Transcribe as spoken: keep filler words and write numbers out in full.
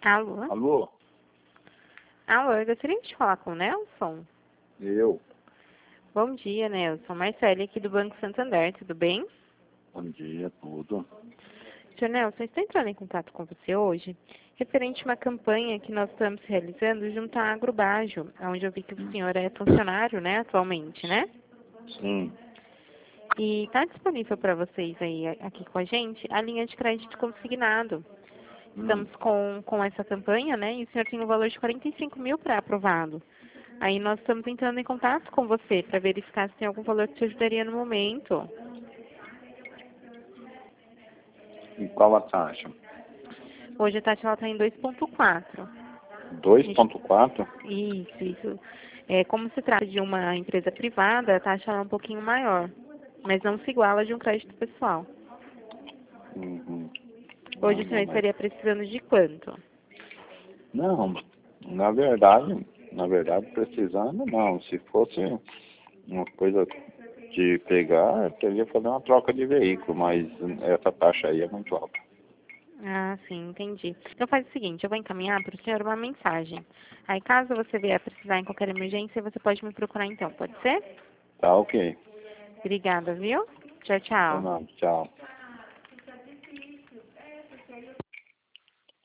Alô? Alô? Alô, eu gostaria de falar com o Nelson. Eu? Bom dia, Nelson. Marcele aqui do Banco Santander, tudo bem? Bom dia, tudo. senhor Nelson, estou entrando em contato com você hoje, referente a uma campanha que nós estamos realizando junto à Agrobajo, onde eu vi que o senhor é funcionário, né, atualmente, né? Sim. E está disponível para vocês aí, aqui com a gente, a linha de crédito consignado. Estamos Hum. com, com essa campanha, né, e o senhor tem um valor de quarenta e cinco mil para aprovado. Aí nós estamos entrando em contato com você para verificar se tem algum valor que te ajudaria no momento. E qual a taxa? Hoje a taxa está em dois ponto quatro. dois ponto quatro? Isso, isso. É, como se trata de uma empresa privada, a taxa é um pouquinho maior, mas não se iguala de um crédito pessoal. Uhum. Hoje Não, o senhor não, mas... estaria precisando de quanto? não, na verdade, na verdade, precisando não. Se fosse uma coisa de pegar, eu teria que fazer uma troca de veículo, mas essa taxa aí é muito alta. Ah, sim, entendi. Então faz o seguinte, eu vou encaminhar para o senhor uma mensagem. Aí caso você vier precisar em qualquer emergência, você pode me procurar então, pode ser? Tá ok. Obrigada, viu? Tchau, Então, tchau. não, tchau.